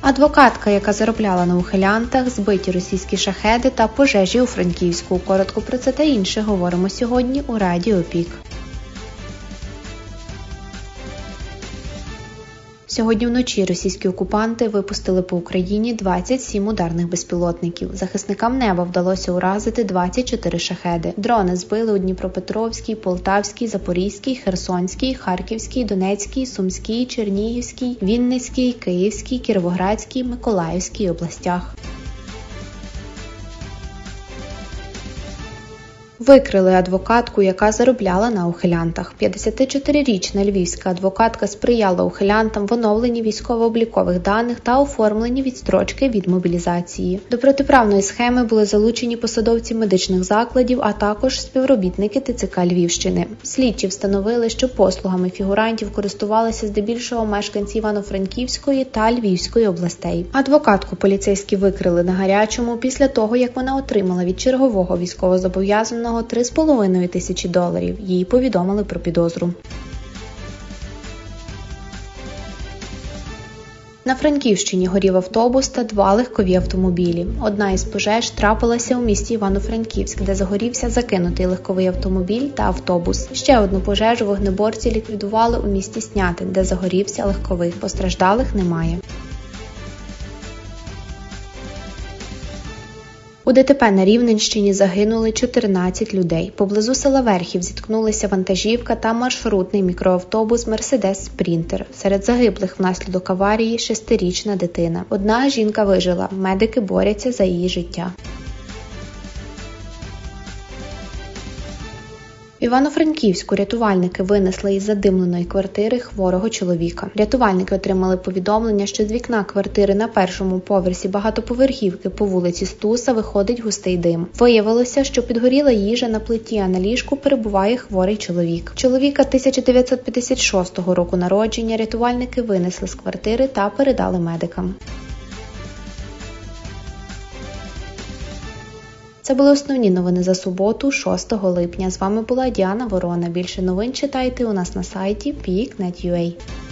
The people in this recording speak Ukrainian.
Адвокатка, яка заробляла на ухилянтах, збиті російські шахеди та пожежі у Франківську. Коротко про це та інше говоримо сьогодні у Радіо Пік. Сьогодні вночі російські окупанти випустили по Україні 27 ударних безпілотників. Захисникам неба вдалося уразити 24 шахеди. Дрони збили у Дніпропетровській, Полтавській, Запорізькій, Херсонській, Харківській, Донецькій, Сумській, Чернігівській, Вінницькій, Київській, Кіровоградській, Миколаївській областях. Викрили адвокатку, яка заробляла на ухилянтах. 54-річна львівська адвокатка сприяла ухилянтам в оновленні військово-облікових даних та оформленні відстрочки від мобілізації. До протиправної схеми були залучені посадовці медичних закладів, а також співробітники ТЦК Львівщини. Слідчі встановили, що послугами фігурантів користувалися здебільшого мешканці Івано-Франківської та Львівської областей. Адвокатку поліцейські викрили на гарячому після того, як вона отримала від чергового військовозобов'язаного $3,5 тисячі. Їй повідомили про підозру. На Франківщині горів автобус та 2 легкові автомобілі. Одна із пожеж трапилася у місті Івано-Франківськ, де загорівся закинутий легковий автомобіль та автобус. Ще одну пожежу вогнеборці ліквідували у місті Снятин, де загорівся легковий. Постраждалих немає. У ДТП на Рівненщині загинули 14 людей. Поблизу села Верхів зіткнулися вантажівка та маршрутний мікроавтобус «Мерседес Спрінтер». Серед загиблих внаслідок аварії 6-річна дитина. Одна жінка вижила, медики борються за її життя. В Івано-Франківську рятувальники винесли із задимленої квартири хворого чоловіка. Рятувальники отримали повідомлення, що з вікна квартири на першому поверсі багатоповерхівки по вулиці Стуса виходить густий дим. Виявилося, що підгоріла їжа на плиті, а на ліжку перебуває хворий чоловік. Чоловіка 1956 року народження рятувальники винесли з квартири та передали медикам. Це були основні новини за суботу, 6 липня. З вами була Діана Ворона. Більше новин читайте у нас на сайті peak.net.ua.